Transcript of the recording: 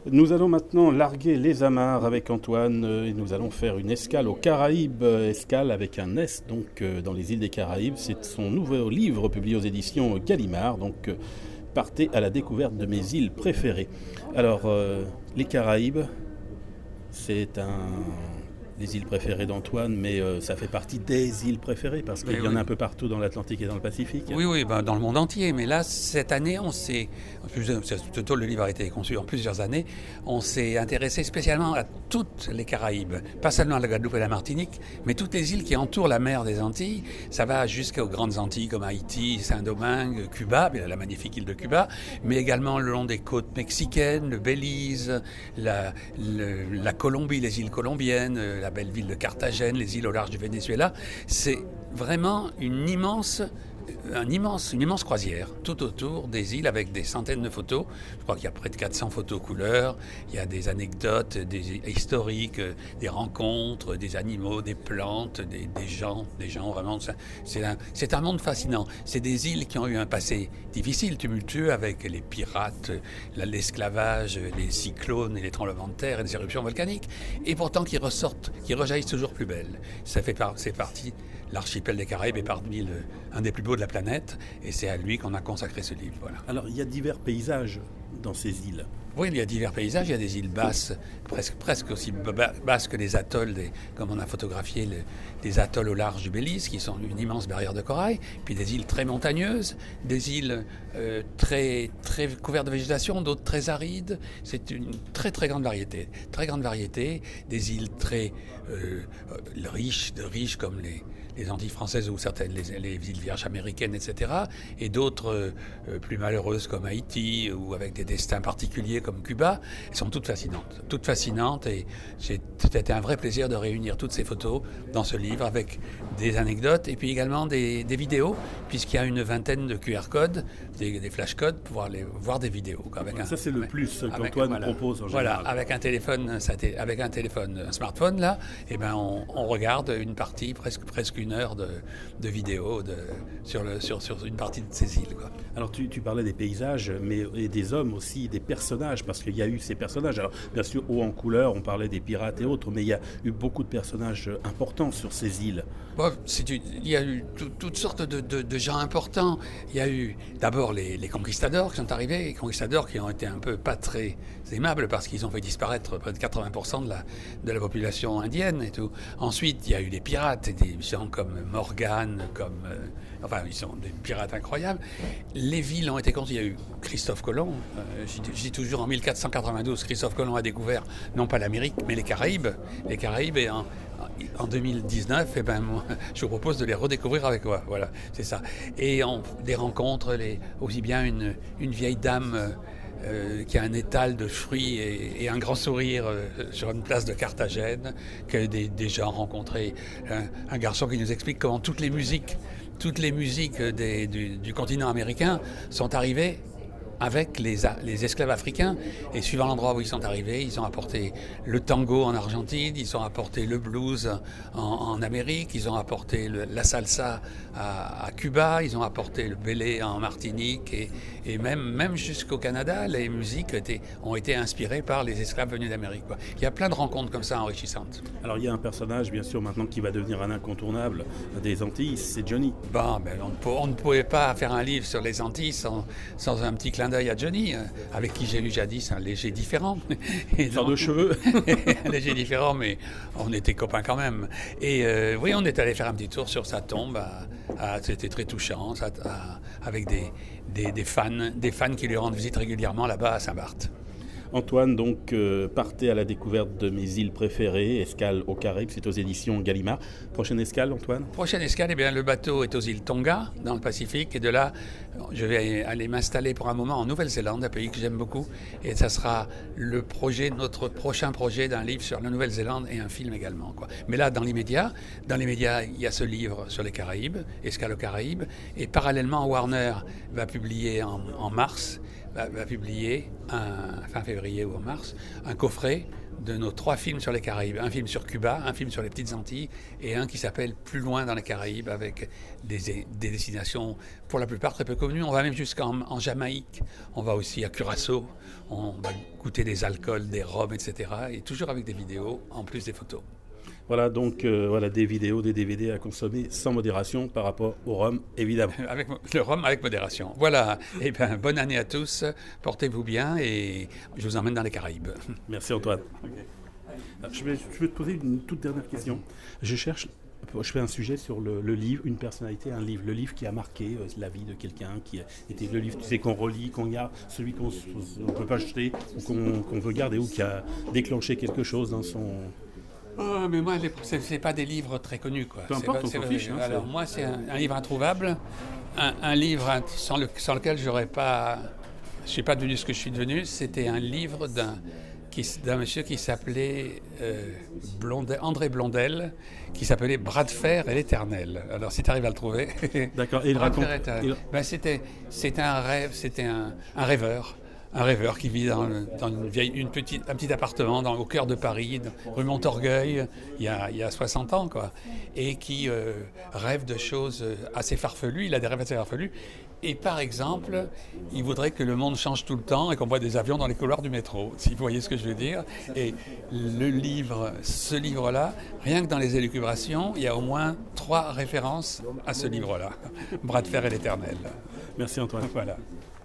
Nous allons maintenant larguer les amarres avec Antoine et nous allons faire une escale aux Caraïbes, escale avec un S donc dans les îles des Caraïbes. C'est son nouveau livre publié aux éditions Gallimard, donc partez à la découverte de mes îles préférées. Alors les Caraïbes, c'est des îles préférées d'Antoine, mais ça fait partie des îles préférées parce qu'il y en a un peu partout dans l'Atlantique et dans le Pacifique. Oui, dans le monde entier. Mais là, cette année, le livre a été conçu en plusieurs années, on s'est intéressé spécialement à toutes les Caraïbes, pas seulement la Guadeloupe et la Martinique, mais toutes les îles qui entourent la mer des Antilles. Ça va jusqu'aux grandes Antilles comme Haïti, Saint-Domingue, Cuba, la magnifique île de Cuba, mais également le long des côtes mexicaines, le Belize, la Colombie, les îles colombiennes, la belle ville de Carthagène, les îles au large du Venezuela. C'est vraiment une immense croisière tout autour des îles avec des centaines de photos. Je crois qu'il y a près de 400 photos couleurs. Il y a des anecdotes, des historiques, des rencontres, des animaux, des plantes, des gens vraiment. C'est un monde fascinant. C'est des îles qui ont eu un passé difficile, tumultueux, avec les pirates, l'esclavage, les cyclones et les tremblements de terre et des éruptions volcaniques. Et pourtant qui rejaillissent toujours plus belles. C'est parti. L'archipel des Caraïbes est parmi un des plus beaux de la planète et c'est à lui qu'on a consacré ce livre. Voilà. Alors il y a divers paysages dans ces îles. Oui, il y a divers paysages. Il y a des îles basses, presque aussi basses que les atolls, comme on a photographié des atolls au large du Belize, qui sont une immense barrière de corail. Puis des îles très montagneuses, des îles très, très couvertes de végétation, d'autres très arides. C'est une très, très grande variété. Très grande variété. Des îles très riches comme les Antilles françaises ou certaines, les îles Vierges américaines, etc. Et d'autres plus malheureuses comme Haïti ou avec des destins particuliers comme Cuba. Elles sont toutes fascinantes et c'était un vrai plaisir de réunir toutes ces photos dans ce livre avec des anecdotes et puis également des vidéos puisqu'il y a une vingtaine de QR codes, des flashcodes pour pouvoir voir des vidéos. Ça c'est le plus qu'Antoine propose en général. Voilà, avec un téléphone, un smartphone là, on regarde une partie, presque une heure de vidéos sur une partie de ces îles. Quoi. Alors tu parlais des paysages, mais et des hommes aussi, des personnages, parce qu'il y a eu ces personnages. Alors bien sûr, haut en couleur, on parlait des pirates et autres, mais il y a eu beaucoup de personnages importants sur ces îles. Bon, il y a eu toutes sortes de gens importants. Il y a eu d'abord les conquistadors qui sont arrivés, les conquistadors qui ont été un peu pas très aimables parce qu'ils ont fait disparaître près de 80% de la population indienne et tout. Ensuite, il y a eu les pirates, des gens comme Morgan, ils sont des pirates incroyables. Les villes ont été construites. Il y a eu Christophe Colomb. Je dis toujours en 1492, Christophe Colomb a découvert non pas l'Amérique, mais les Caraïbes. Les Caraïbes et en 2019, moi, je vous propose de les redécouvrir avec moi. Voilà, c'est ça. Et des rencontres, aussi bien une vieille dame qui a un étal de fruits et un grand sourire sur une place de Carthagène, que des gens rencontrés. Un garçon qui nous explique comment toutes les musiques du continent américain sont arrivées avec les esclaves africains. Et suivant l'endroit où ils sont arrivés, ils ont apporté le tango en Argentine, ils ont apporté le blues en Amérique, ils ont apporté la salsa à Cuba, ils ont apporté le bélé en Martinique et même jusqu'au Canada, les musiques ont été inspirées par les esclaves venus d'Amérique. Quoi. Il y a plein de rencontres comme ça enrichissantes. Alors il y a un personnage, bien sûr, maintenant qui va devenir un incontournable des Antilles, c'est Johnny. On ne pouvait pas faire un livre sur les Antilles sans un petit clin d'œil à Johnny, avec qui j'ai eu jadis un léger différent. Une sorte de cheveux. Un léger différent, mais on était copains quand même. Et oui, on est allé faire un petit tour sur sa tombe. C'était très touchant, avec des fans qui lui rendent visite régulièrement là-bas à Saint-Barth. Antoine, donc, partez à la découverte de mes îles préférées, escale aux Caraïbes, c'est aux éditions Gallimard. Prochaine escale, Antoine ? Prochaine escale, le bateau est aux îles Tonga, dans le Pacifique, et de là, je vais aller m'installer pour un moment en Nouvelle-Zélande, un pays que j'aime beaucoup, et ça sera notre prochain projet d'un livre sur la Nouvelle-Zélande et un film également. Quoi. Mais là, dans l'immédiat, il y a ce livre sur les Caraïbes, Escale aux Caraïbes, et parallèlement, Warner va publier en mars va publier, fin février ou en mars, un coffret de nos 3 films sur les Caraïbes. Un film sur Cuba, un film sur les Petites Antilles et un qui s'appelle Plus loin dans les Caraïbes avec des destinations pour la plupart très peu connues. On va même jusqu'en Jamaïque, on va aussi à Curaçao, on va goûter des alcools, des rhums, etc. Et toujours avec des vidéos en plus des photos. Voilà, donc des vidéos, des DVD à consommer sans modération par rapport au rhum, évidemment. Avec le rhum avec modération. Voilà, et bien bonne année à tous, portez-vous bien et je vous emmène dans les Caraïbes. Merci Antoine. Okay. Je vais te poser une toute dernière question. Je fais un sujet sur le livre, une personnalité, un livre. Le livre qui a marqué la vie de quelqu'un, qui était le livre qu'on relit, qu'on garde, celui qu'on ne peut pas jeter ou qu'on veut garder ou qui a déclenché quelque chose dans son... Oh, mais moi, c'est pas des livres très connus, quoi. Peu importe, on s'en fiche. Alors, moi, c'est un livre introuvable, un livre sans lequel je suis pas devenu ce que je suis devenu. C'était un livre d'un monsieur qui s'appelait André Blondel, qui s'appelait Bras de fer et l'éternel. Alors, si tu arrives à le trouver... D'accord, et il raconte... C'était un rêve, c'était un rêveur. Un rêveur qui vit dans un petit appartement au cœur de Paris, rue Montorgueil, il y a 60 ans, quoi, et qui rêve de choses assez farfelues. Il a des rêves assez farfelus. Et par exemple, il voudrait que le monde change tout le temps et qu'on voit des avions dans les couloirs du métro, si vous voyez ce que je veux dire. Et ce livre-là, rien que dans les élucubrations, il y a au moins 3 références à ce livre-là. Bras de fer et l'éternel. Merci Antoine. Voilà.